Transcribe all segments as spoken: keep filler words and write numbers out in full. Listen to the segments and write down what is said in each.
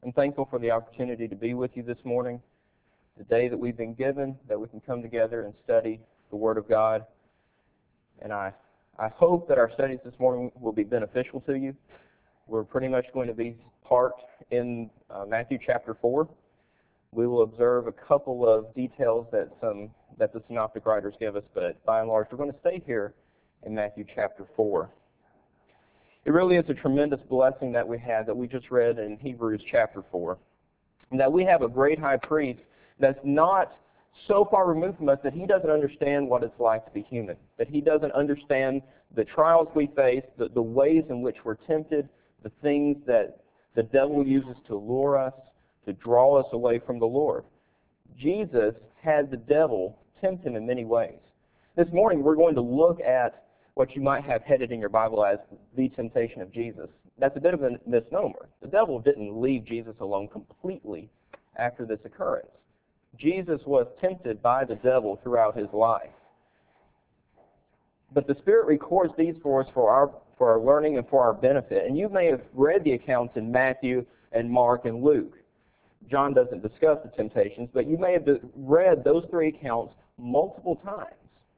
I'm thankful for the opportunity to be with you this morning, the day that we've been given, that we can come together and study the Word of God. And I, I hope that our studies this morning will be beneficial to you. We're pretty much going to be parked in uh, Matthew chapter four. We will observe a couple of details that some that the synoptic writers give us, but by and large, we're going to stay here in Matthew chapter four. It really is a tremendous blessing that we have that we just read in Hebrews chapter four, and that we have a great high priest that's not so far removed from us that he doesn't understand what it's like to be human, that he doesn't understand the trials we face, the, the ways in which we're tempted, the things that the devil uses to lure us, to draw us away from the Lord. Jesus had the devil tempt him in many ways. This morning we're going to look at what you might have headed in your Bible as the temptation of Jesus. That's a bit of a misnomer. The devil didn't leave Jesus alone completely after this occurrence. Jesus was tempted by the devil throughout his life. But the Spirit records these for us for our for our learning and for our benefit. And you may have read the accounts in Matthew and Mark and Luke. John doesn't discuss the temptations, but you may have read those three accounts multiple times.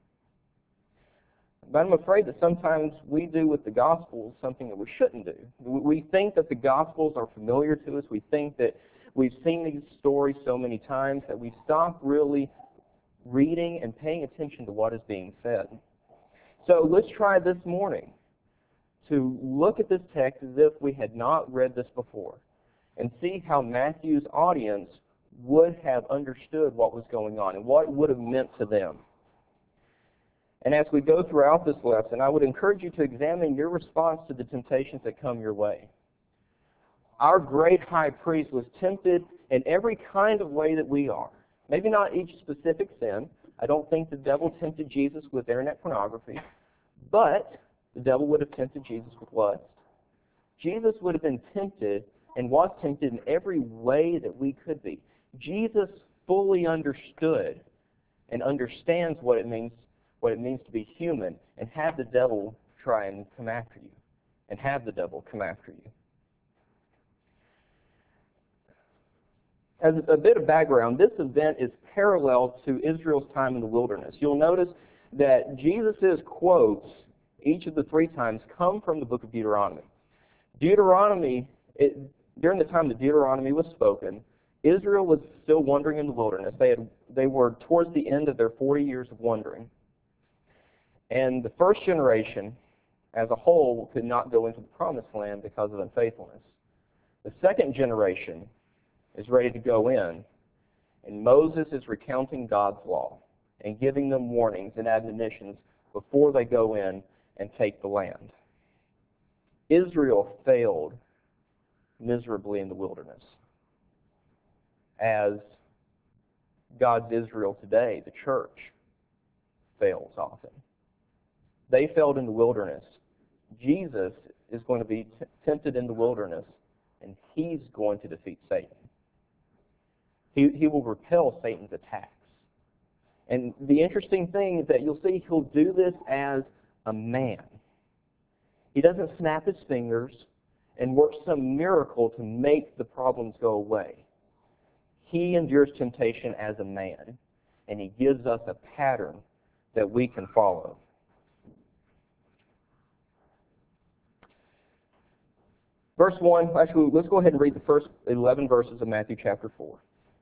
But I'm afraid that sometimes we do with the Gospels something that we shouldn't do. We think that the Gospels are familiar to us. We think that we've seen these stories so many times that we stop really reading and paying attention to what is being said. So let's try this morning to look at this text as if we had not read this before and see how Matthew's audience would have understood what was going on and what it would have meant to them. And as we go throughout this lesson, I would encourage you to examine your response to the temptations that come your way. Our great high priest was tempted in every kind of way that we are. Maybe not each specific sin. I don't think the devil tempted Jesus with internet pornography, but the devil would have tempted Jesus with lust. Jesus would have been tempted and was tempted in every way that we could be. Jesus fully understood and understands what it means what it means to be human and have the devil try and come after you. And have the devil come after you. As a bit of background, this event is parallel to Israel's time in the wilderness. You'll notice that Jesus' quotes, each of the three times, come from the book of Deuteronomy. Deuteronomy, it, during the time that Deuteronomy was spoken, Israel was still wandering in the wilderness. They, had, they were towards the end of their forty years of wandering. And the first generation, as a whole, could not go into the promised land because of unfaithfulness. The second generation is ready to go in, and Moses is recounting God's law and giving them warnings and admonitions before they go in and take the land. Israel failed miserably in the wilderness, as God's Israel today, the church, fails often. They failed in the wilderness. Jesus is going to be t- tempted in the wilderness, and he's going to defeat Satan. He, he will repel Satan's attacks. And the interesting thing is that you'll see he'll do this as a man. He doesn't snap his fingers and work some miracle to make the problems go away. He endures temptation as a man, and he gives us a pattern that we can follow. Verse one, actually, let's go ahead and read the first eleven verses of Matthew chapter four.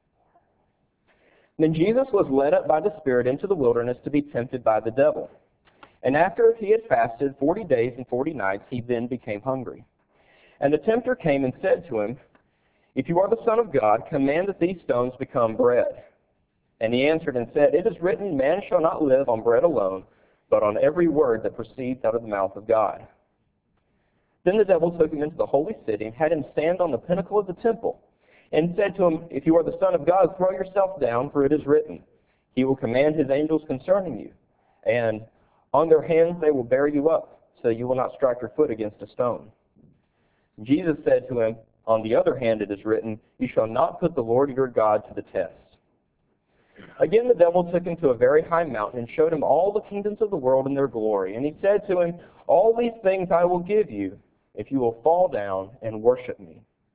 Then Jesus was led up by the Spirit into the wilderness to be tempted by the devil. And after he had fasted forty days and forty nights, he then became hungry. And the tempter came and said to him, If you are the Son of God, command that these stones become bread. And he answered and said, It is written, Man shall not live on bread alone, but on every word that proceeds out of the mouth of God. Then the devil took him into the holy city and had him stand on the pinnacle of the temple, and said to him, If you are the Son of God, throw yourself down, for it is written, He will command His angels concerning you, and on their hands they will bear you up, so you will not strike your foot against a stone. Jesus said to him, On the other hand it is written, You shall not put the Lord your God to the test. Again the devil took him to a very high mountain and showed him all the kingdoms of the world and their glory. And he said to him, All these things I will give you, if you will fall down and worship me.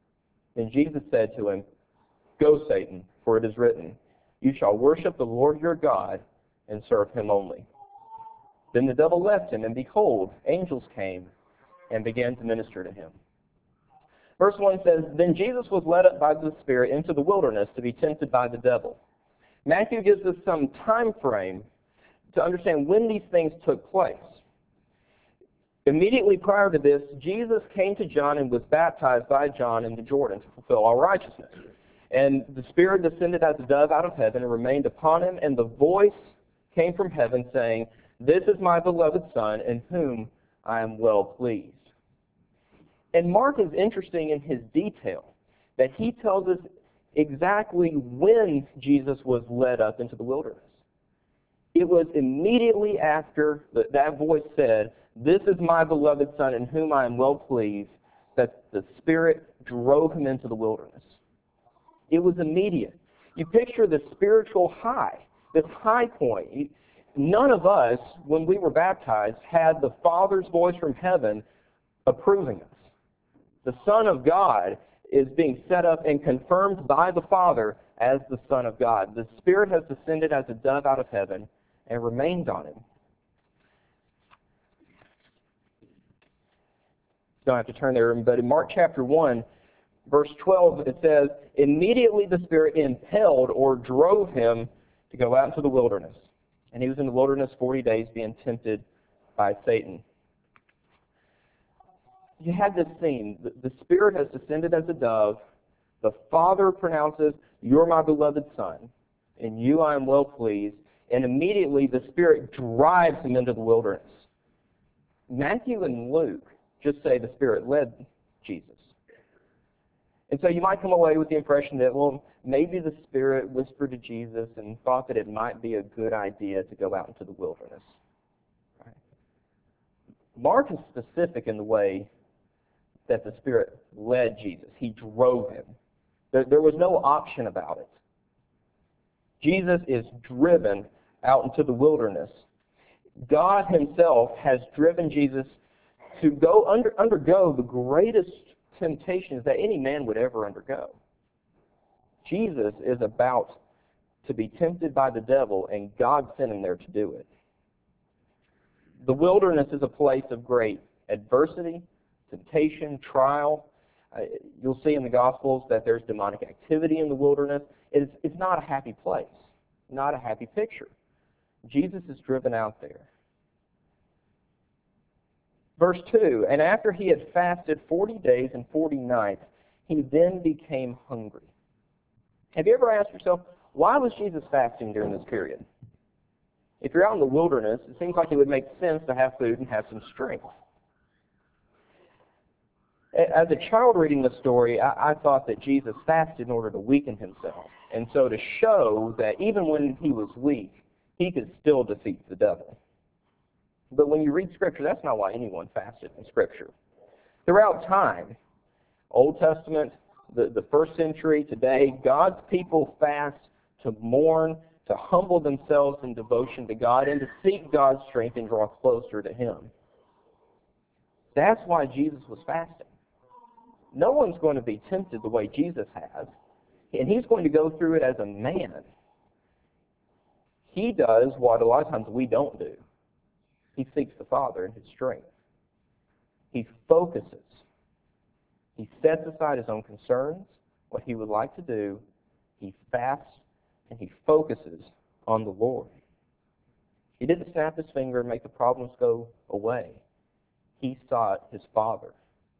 Then Jesus said to him, "Go, Satan, for it is written, 'You shall worship the Lord your God and serve him only.'" Then the devil left him, and behold, angels came and began to minister to him. Verse one says, "Then Jesus was led up by the Spirit into the wilderness to be tempted by the devil." Matthew gives us some time frame to understand when these things took place. Immediately prior to this, Jesus came to John and was baptized by John in the Jordan to fulfill all righteousness. And the Spirit descended as a dove out of heaven and remained upon him, and the voice came from heaven saying, "This is my beloved Son, in whom I am well pleased." And Mark is interesting in his detail, that he tells us exactly when Jesus was led up into the wilderness. It was immediately after that voice said, "This is my beloved Son, in whom I am well pleased," that the Spirit drove him into the wilderness. It was immediate. You picture the spiritual high, this high point. None of us, when we were baptized, had the Father's voice from heaven approving us. The Son of God is being set up and confirmed by the Father as the Son of God. The Spirit has descended as a dove out of heaven and remained on him. Don't have to turn there, but in Mark chapter one, verse twelve, it says, "Immediately the Spirit impelled or drove him to go out into the wilderness. And he was in the wilderness forty days being tempted by Satan." You had this scene. The Spirit has descended as a dove. The Father pronounces, "You're my beloved Son. In you I am well pleased." And immediately the Spirit drives him into the wilderness. Matthew and Luke just say the Spirit led Jesus. And so you might come away with the impression that, well, maybe the Spirit whispered to Jesus and thought that it might be a good idea to go out into the wilderness. Right? Mark is specific in the way that the Spirit led Jesus. He drove him. There, there was no option about it. Jesus is driven out into the wilderness. God himself has driven Jesus to go under, undergo the greatest temptations that any man would ever undergo. Jesus is about to be tempted by the devil, and God sent him there to do it. The wilderness is a place of great adversity, temptation, trial. Uh, you'll see in the Gospels that there's demonic activity in the wilderness. It's, it's not a happy place, not a happy picture. Jesus is driven out there. Verse two, "And after he had fasted forty days and forty nights, he then became hungry." Have you ever asked yourself, why was Jesus fasting during this period? If you're out in the wilderness, it seems like it would make sense to have food and have some strength. As a child reading the story, I, I thought that Jesus fasted in order to weaken himself. And so to show that even when he was weak, he could still defeat the devil. But when you read Scripture, that's not why anyone fasted in Scripture. Throughout time, Old Testament, the, the first century, today, God's people fast to mourn, to humble themselves in devotion to God, and to seek God's strength and draw closer to him. That's why Jesus was fasting. No one's going to be tempted the way Jesus has, and he's going to go through it as a man. He does what a lot of times we don't do. He seeks the Father in his strength. He focuses. He sets aside his own concerns, what he would like to do. He fasts, and he focuses on the Lord. He didn't snap his finger and make the problems go away. He sought his Father.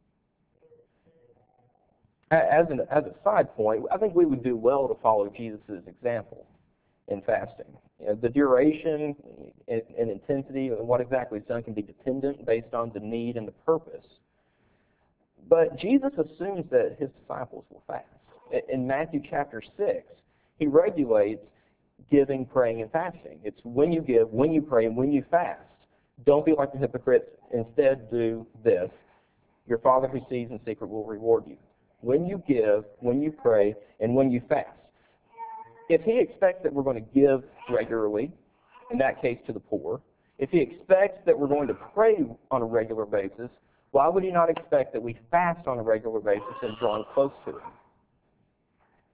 As, an, as a side point, I think we would do well to follow Jesus' example in fasting. You know, the duration and, and intensity and what exactly is done can be dependent based on the need and the purpose. But Jesus assumes that his disciples will fast. In Matthew chapter six, he regulates giving, praying, and fasting. It's when you give, when you pray, and when you fast. Don't be like the hypocrites. Instead, do this. Your Father who sees in secret will reward you. When you give, when you pray, and when you fast. If he expects that we're going to give regularly, in that case to the poor, if he expects that we're going to pray on a regular basis, why would he not expect that we fast on a regular basis and draw close to him?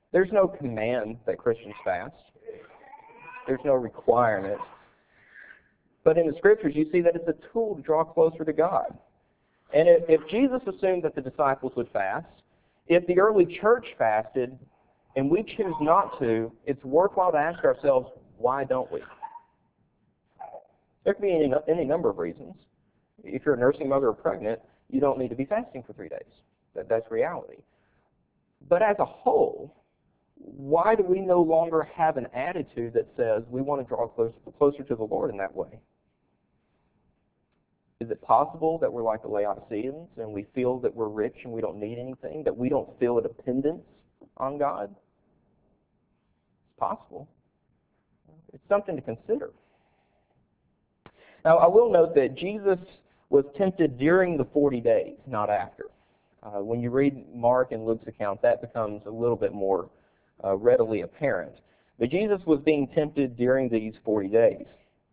There's no command that Christians fast. There's no requirement. But in the Scriptures, you see that it's a tool to draw closer to God. And if, if Jesus assumed that the disciples would fast, if the early church fasted, and we choose not to, it's worthwhile to ask ourselves, why don't we? There could be any, any number of reasons. If you're a nursing mother or pregnant, you don't need to be fasting for three days. That, that's reality. But as a whole, why do we no longer have an attitude that says we want to draw closer, closer to the Lord in that way? Is it possible that we're like the Laodiceans and we feel that we're rich and we don't need anything, that we don't feel a dependence on God? It's possible. It's something to consider. Now, I will note that Jesus was tempted during the forty days, not after. Uh, when you read Mark and Luke's account, that becomes a little bit more uh, readily apparent. But Jesus was being tempted during these forty days.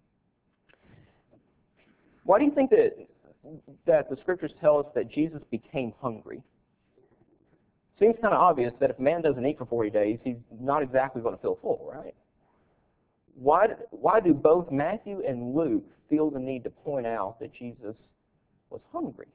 Why do you think that, that the Scriptures tell us that Jesus became hungry? Seems kind of obvious that if a man doesn't eat for forty days, he's not exactly going to feel full, right? Why, why do both Matthew and Luke feel the need to point out that Jesus was hungry?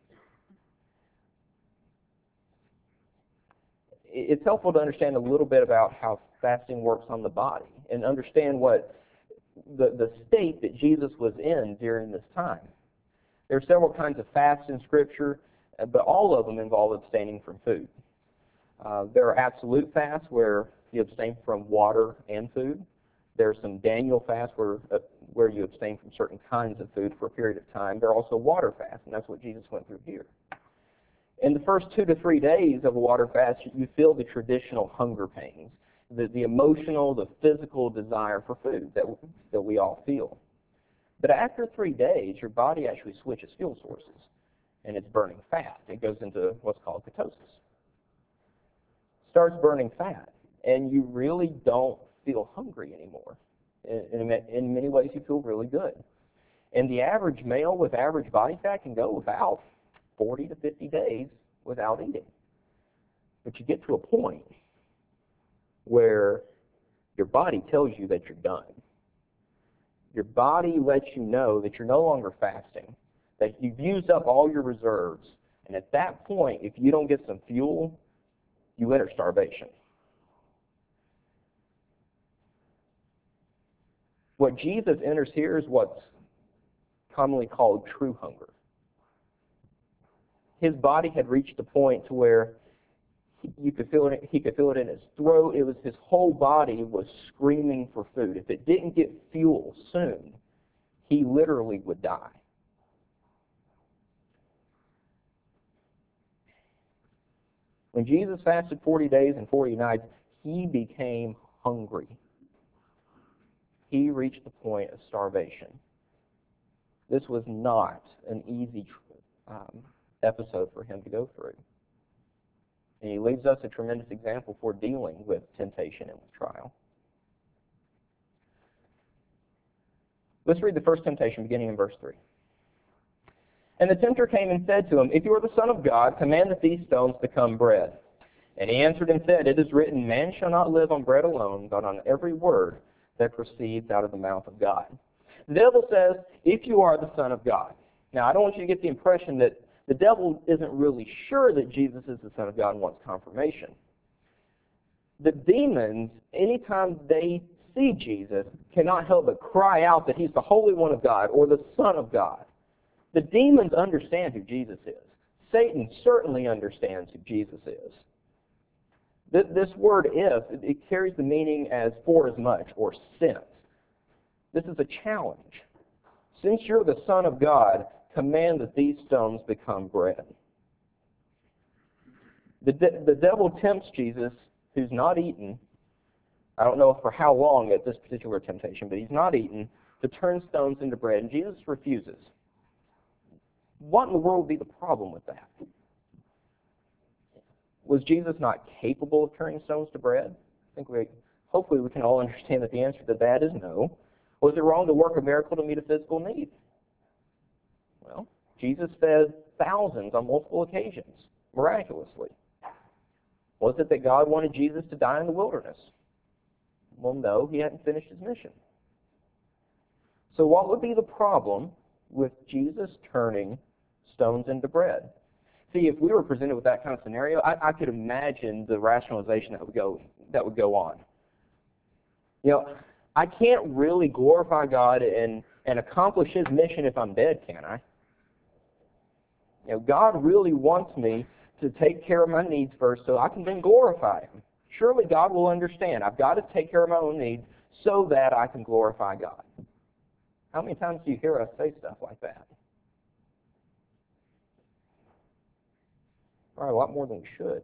It's helpful to understand a little bit about how fasting works on the body and understand what the, the state that Jesus was in during this time. There are several kinds of fasts in Scripture, but all of them involve abstaining from food. Uh, there are absolute fasts where you abstain from water and food. There are some Daniel fasts where, uh, where you abstain from certain kinds of food for a period of time. There are also water fasts, and that's what Jesus went through here. In the first two to three days of a water fast, you feel the traditional hunger pains, the, the emotional, the physical desire for food that, that we all feel. But after three days, your body actually switches fuel sources, and it's burning fat. It goes into what's called ketosis. Starts burning fat, and you really don't feel hungry anymore. In, in, in many ways, you feel really good. And the average male with average body fat can go about forty to fifty days without eating. But you get to a point where your body tells you that you're done. Your body lets you know that you're no longer fasting, that you've used up all your reserves. And at that point, if you don't get some fuel, you enter starvation. What Jesus enters here is what's commonly called true hunger. His body had reached a point to where he, you could feel it, he could feel it in his throat. It was his whole body was screaming for food. If it didn't get fuel soon, he literally would die. When Jesus fasted forty days and forty nights, he became hungry. He reached the point of starvation. This was not an easy um, episode for him to go through. And he leaves us a tremendous example for dealing with temptation and with trial. Let's read the first temptation beginning in verse three. And the tempter came and said to him, If you are the Son of God, command that these stones become bread. And he answered and said, It is written, Man shall not live on bread alone, but on every word that proceeds out of the mouth of God. The devil says, if you are the Son of God. Now, I don't want you to get the impression that the devil isn't really sure that Jesus is the Son of God and wants confirmation. The demons, anytime they see Jesus, cannot help but cry out that he's the Holy One of God or the Son of God. The demons understand who Jesus is. Satan certainly understands who Jesus is. This word if, it carries the meaning as for as much or since. This is a challenge. Since you're the Son of God, command that these stones become bread. The, de- the devil tempts Jesus, who's not eaten, I don't know for how long at this particular temptation, but he's not eaten, to turn stones into bread, and Jesus refuses. What in the world would be the problem with that? Was Jesus not capable of turning stones to bread? I think we, hopefully we can all understand that the answer to that is no. Was it wrong to work a miracle to meet a physical need? Well, Jesus fed thousands on multiple occasions, miraculously. Was Was it that God wanted Jesus to die in the wilderness? Well, no, he hadn't finished his mission. So what would be the problem with Jesus turning stones into bread? See, if we were presented with that kind of scenario, I, I could imagine the rationalization that would go that would go on. You know, I can't really glorify God and, and accomplish his mission if I'm dead, can I? You know, God really wants me to take care of my needs first so I can then glorify him. Surely God will understand. I've got to take care of my own needs so that I can glorify God. How many times do you hear us say stuff like that? Probably a lot more than we should.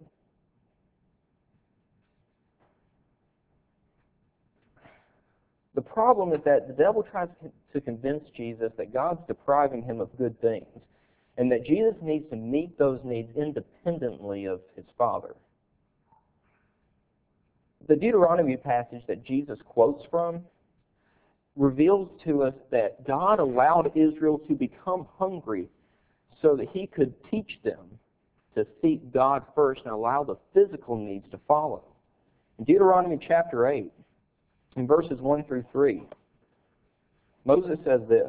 The problem is that the devil tries to convince Jesus that God's depriving him of good things and that Jesus needs to meet those needs independently of his Father. The Deuteronomy passage that Jesus quotes from reveals to us that God allowed Israel to become hungry so that he could teach them to seek God first and allow the physical needs to follow. In Deuteronomy chapter eight, in verses one through three, Moses says this,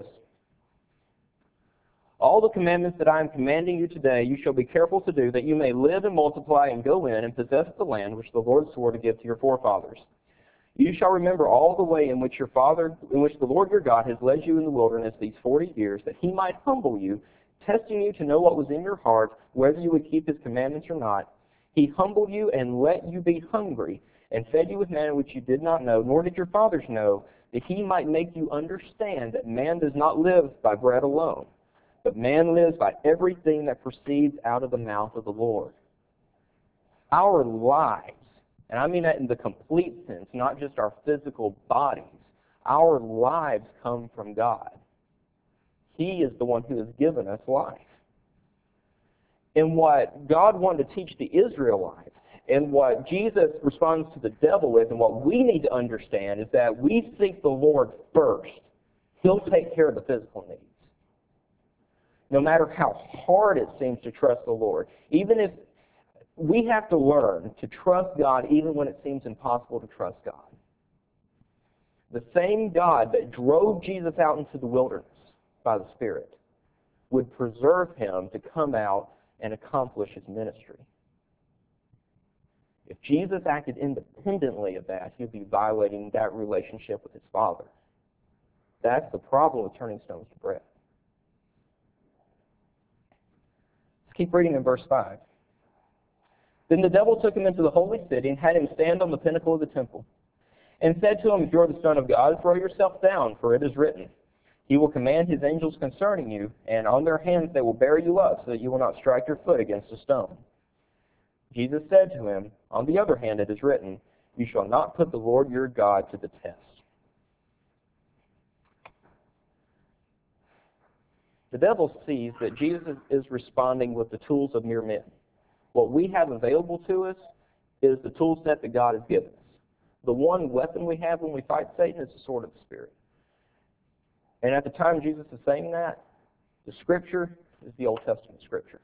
"All the commandments that I am commanding you today you shall be careful to do, that you may live and multiply and go in and possess the land which the Lord swore to give to your forefathers. You shall remember all the way in which your father, in which the Lord your God has led you in the wilderness these forty years, that he might humble you, testing you to know what was in your heart, whether you would keep his commandments or not. He humbled you and let you be hungry, and fed you with manna which you did not know, nor did your fathers know, that he might make you understand that man does not live by bread alone, but man lives by everything that proceeds out of the mouth of the Lord." Our lives, and I mean that in the complete sense, not just our physical bodies, our lives come from God. He is the one who has given us life. And what God wanted to teach the Israelites, and what Jesus responds to the devil with, and what we need to understand, is that we seek the Lord first. He'll take care of the physical needs. No matter how hard it seems to trust the Lord, even if we have to learn to trust God even when it seems impossible to trust God. The same God that drove Jesus out into the wilderness by the Spirit would preserve him to come out and accomplish his ministry. If Jesus acted independently of that, he would be violating that relationship with his Father. That's the problem with turning stones to bread. Let's keep reading in verse five. "Then the devil took him into the holy city and had him stand on the pinnacle of the temple, and said to him, 'If you are the Son of God, throw yourself down, for it is written, He will command his angels concerning you, and on their hands they will bear you up, so that you will not strike your foot against a stone.' Jesus said to him, 'On the other hand it is written, You shall not put the Lord your God to the test.'" The devil sees that Jesus is responding with the tools of mere men. What we have available to us is the tool set that God has given us. The one weapon we have when we fight Satan is the sword of the Spirit. And at the time Jesus is saying that, the Scripture is the Old Testament Scripture.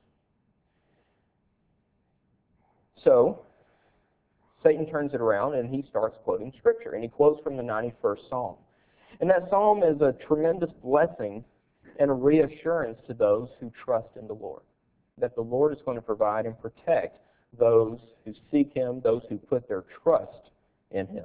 So, Satan turns it around and he starts quoting Scripture. And he quotes from the ninety-first Psalm. And that Psalm is a tremendous blessing and a reassurance to those who trust in the Lord, that the Lord is going to provide and protect those who seek him, those who put their trust in him.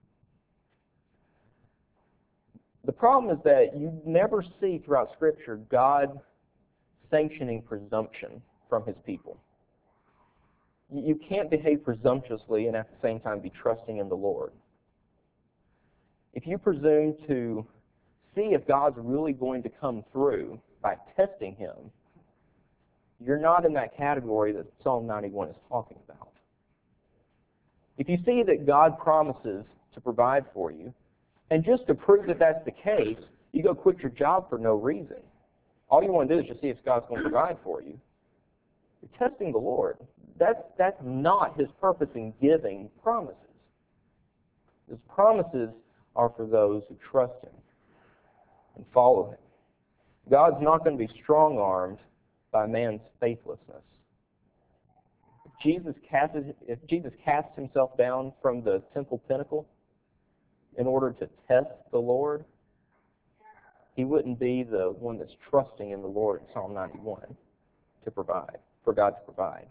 The problem is that you never see throughout Scripture God sanctioning presumption from his people. You can't behave presumptuously and at the same time be trusting in the Lord. If you presume to see if God's really going to come through by testing him, you're not in that category that Psalm ninety-one is talking about. If you see that God promises to provide for you, and just to prove that that's the case, you go quit your job for no reason. All you want to do is just see if God's going to provide for you. You're testing the Lord. That's, that's not his purpose in giving promises. His promises are for those who trust him and follow him. God's not going to be strong-armed by man's faithlessness. If Jesus cast, if Jesus cast himself down from the temple pinnacle in order to test the Lord, he wouldn't be the one that's trusting in the Lord in Psalm ninety-one to provide, for God to provide.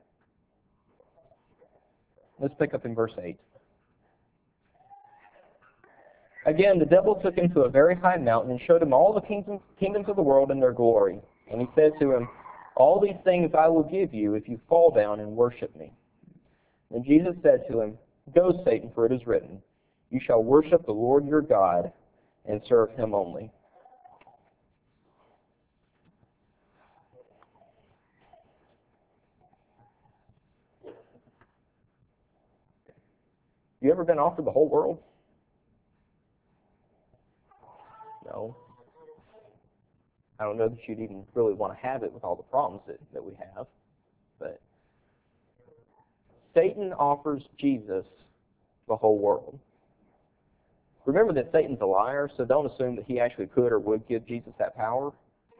Let's pick up in verse eight. Again, the devil took him to a very high mountain and showed him all the kingdoms, kingdoms of the world and their glory. And he said to him, all these things I will give you if you fall down and worship me. And Jesus said to him, go, Satan, for it is written, you shall worship the Lord your God and serve him only. You ever been offered the whole world? No. I don't know that you'd even really want to have it with all the problems that, that we have. But Satan offers Jesus the whole world. Remember that Satan's a liar, so don't assume that he actually could or would give Jesus that power.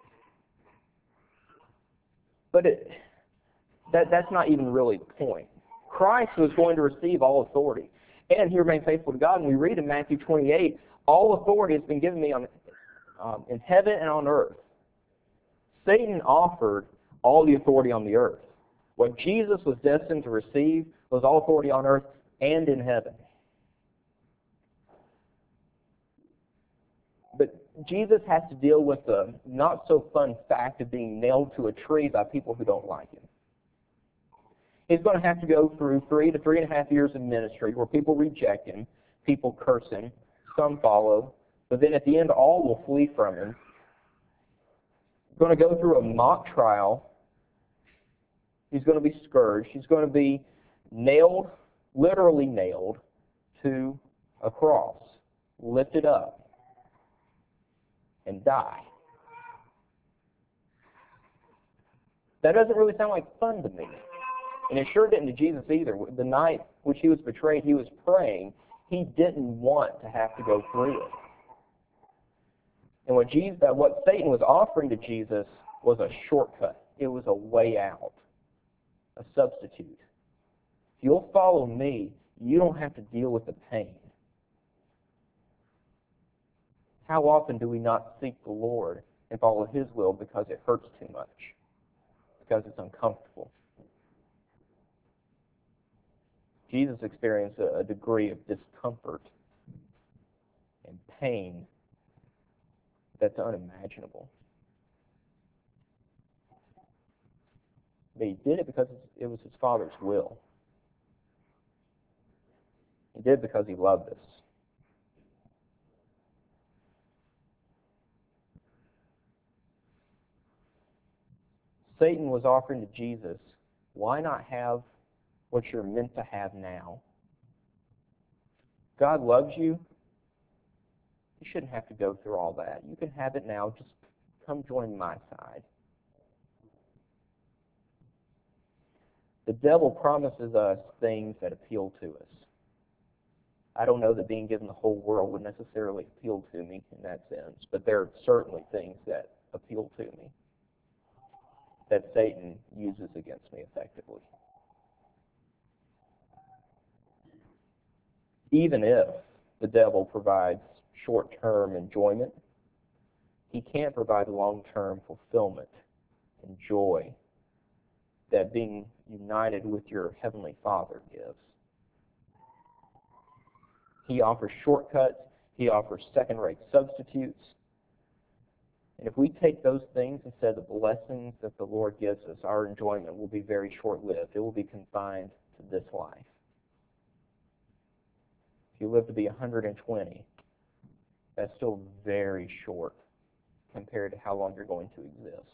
But it, that, that's not even really the point. Christ was going to receive all authority. And he remained faithful to God. And we read in Matthew twenty-eight, all authority has been given me on, um, in heaven and on earth. Satan offered all the authority on the earth. What Jesus was destined to receive was all authority on earth and in heaven. But Jesus has to deal with the not-so-fun fact of being nailed to a tree by people who don't like him. He's going to have to go through three to three and a half years of ministry where people reject him, people curse him, some follow, but then at the end all will flee from him. He's going to go through a mock trial. He's going to be scourged. He's going to be nailed, literally nailed, to a cross, lifted up, and die. That doesn't really sound like fun to me. And it sure didn't to Jesus either. The night which he was betrayed, he was praying. He didn't want to have to go through it. And what, Jesus, what Satan was offering to Jesus was a shortcut. It was a way out, a substitute. If you'll follow me, you don't have to deal with the pain. How often do we not seek the Lord and follow his will because it hurts too much, because it's uncomfortable? Jesus experienced a degree of discomfort and pain that's unimaginable. But he did it because it was his Father's will. He did it because he loved us. Satan was offering to Jesus, why not have what you're meant to have now? God loves you. You shouldn't have to go through all that. You can have it now. Just come join my side. The devil promises us things that appeal to us. I don't know that being given the whole world would necessarily appeal to me in that sense, but there are certainly things that appeal to me that Satan uses against me effectively. Even if the devil provides short-term enjoyment, he can't provide long-term fulfillment and joy that being united with your Heavenly Father gives. He offers shortcuts. He offers second-rate substitutes. And if we take those things instead of the blessings that the Lord gives us, our enjoyment will be very short-lived. It will be confined to this life. If you live to be one hundred twenty, that's still very short compared to how long you're going to exist.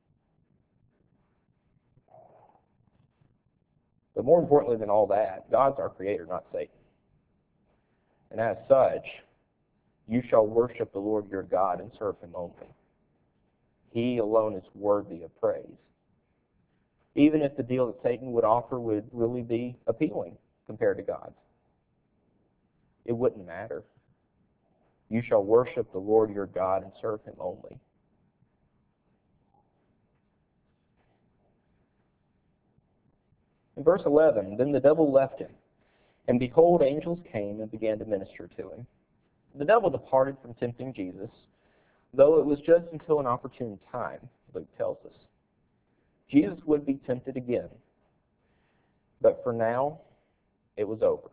But more importantly than all that, God's our creator, not Satan. And as such, you shall worship the Lord your God and serve him only. He alone is worthy of praise. Even if the deal that Satan would offer would really be appealing compared to God's, it wouldn't matter. You shall worship the Lord your God and serve him only. In verse eleven, then the devil left him, and behold, angels came and began to minister to him. The devil departed from tempting Jesus, though it was just until an opportune time, Luke tells us. Jesus would be tempted again, but for now, it was over.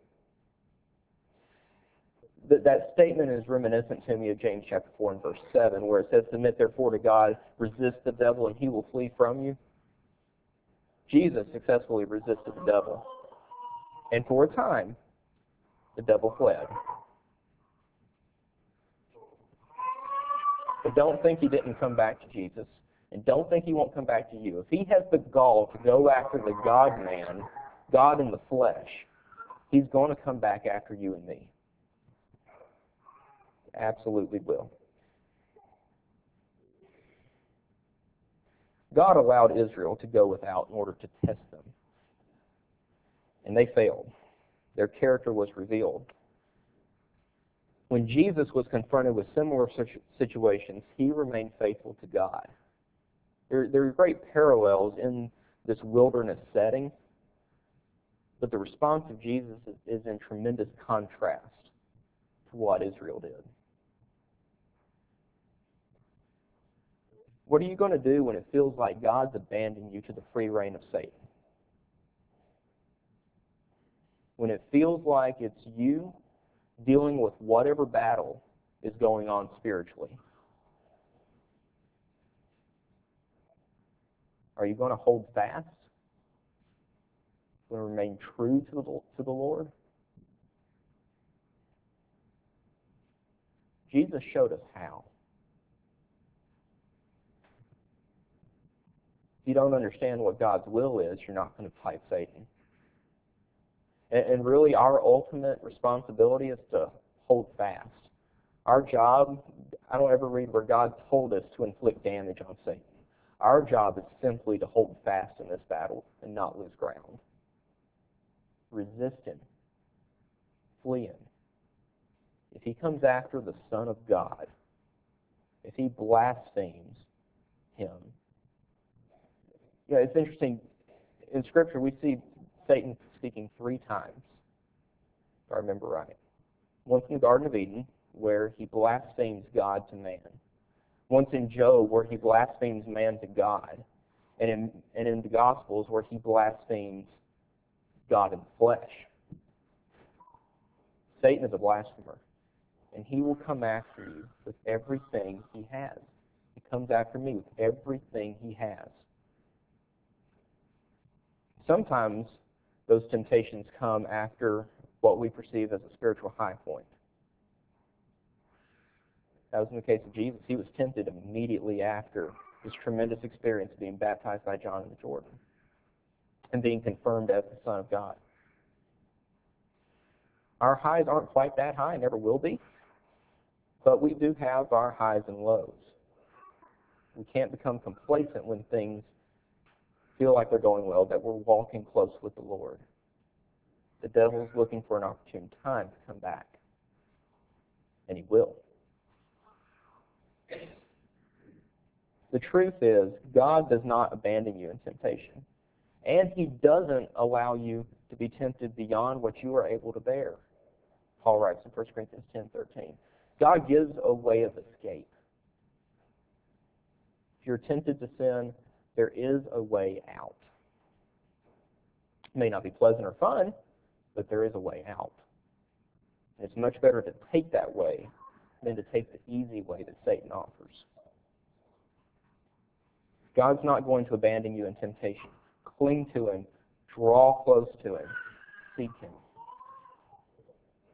That, that statement is reminiscent to me of James chapter four and verse seven, where it says, submit therefore to God, resist the devil, and he will flee from you. Jesus successfully resisted the devil, and for a time, the devil fled. But don't think he didn't come back to Jesus, and don't think he won't come back to you. If he has the gall to go after the God-man, God in the flesh, he's going to come back after you and me. Absolutely will. God allowed Israel to go without in order to test them. And they failed. Their character was revealed. When Jesus was confronted with similar situations, he remained faithful to God. There, there are great parallels in this wilderness setting, but the response of Jesus is, is in tremendous contrast to what Israel did. What are you going to do when it feels like God's abandoned you to the free reign of Satan? When it feels like it's you dealing with whatever battle is going on spiritually? Are you going to hold fast? Going to remain true to the, to the Lord? Jesus showed us how. If you don't understand what God's will is, you're not going to fight Satan. And, and really, our ultimate responsibility is to hold fast. Our job, I don't ever read where God told us to inflict damage on Satan. Our job is simply to hold fast in this battle and not lose ground. Resist him. Flee him. If he comes after the Son of God, if he blasphemes him. Yeah, it's interesting. In Scripture, we see Satan speaking three times, if I remember right. Once in the Garden of Eden, where he blasphemes God to man. Once in Job, where he blasphemes man to God. And in, and in the Gospels, where he blasphemes God in the flesh. Satan is a blasphemer, and he will come after you with everything he has. He comes after me with everything he has. Sometimes those temptations come after what we perceive as a spiritual high point. That was in the case of Jesus. He was tempted immediately after his tremendous experience of being baptized by John in the Jordan and being confirmed as the Son of God. Our highs aren't quite that high, never will be, but we do have our highs and lows. We can't become complacent when things feel like they're going well, that we're walking close with the Lord. The devil's looking for an opportune time to come back, and he will. The truth is, God does not abandon you in temptation, and he doesn't allow you to be tempted beyond what you are able to bear. Paul writes in First Corinthians ten thirteen. God gives a way of escape. If you're tempted to sin, there is a way out. It may not be pleasant or fun, but there is a way out. And it's much better to take that way than to take the easy way that Satan offers. God's not going to abandon you in temptation. Cling to him. Draw close to him. Seek him.